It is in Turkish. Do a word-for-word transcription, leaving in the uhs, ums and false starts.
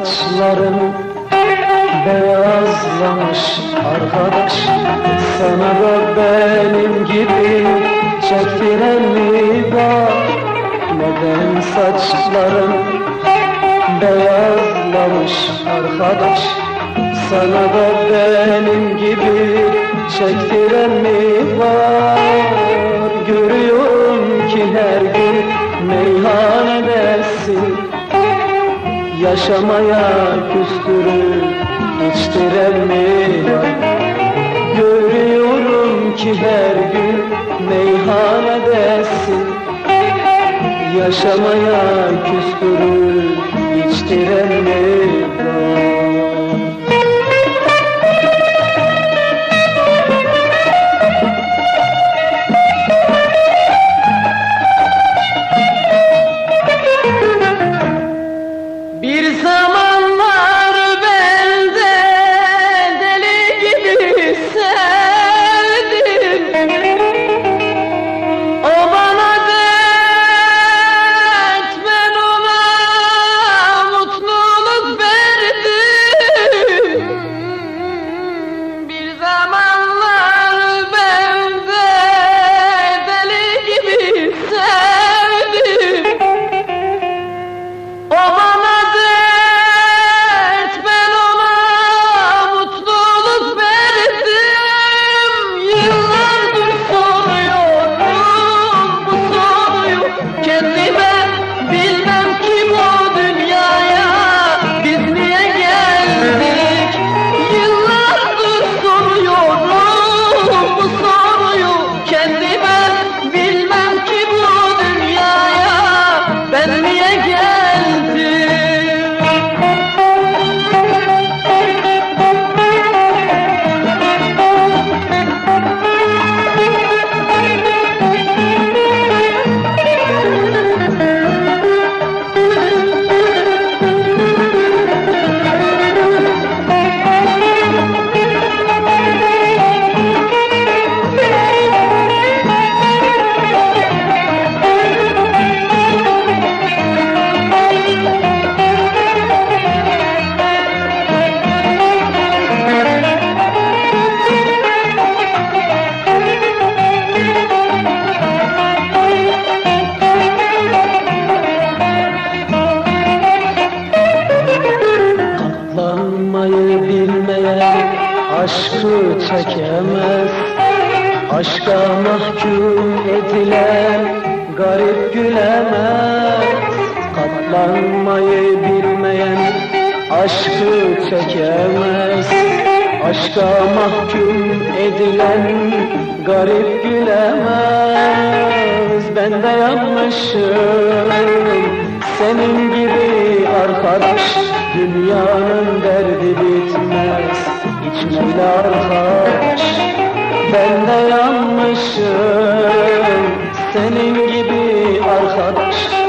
saçların beyazlamış arkadaş. Sana da benim gibi çektiren mi var? Neden saçların beyazlamış arkadaş? Sana da benim gibi çektiren mi var? Görüyorum ki her gün meyhanedesin, yaşamaya küstürüp içtiren mi var? Görüyorum ki her gün meyhanedesin, yaşamaya küstürüp içtiren mi var? Bir zamanlar ben de deli gibi sevdim. O bana dert, ben ona mutluluk verdim. Bir zamanlar ben de deli gibi sevdim. O bana aşkı çekemez, aşka mahkum edilen garip gülemez. Katlanmayı bilmeyen aşkı çekemez, aşka mahkum edilen garip gülemez. Ben de yanmışım senin gibi arkadaş, dünyanın derdi bitmez içmeyle arkadaş. Ben de yanmışım senin gibi arkadaş,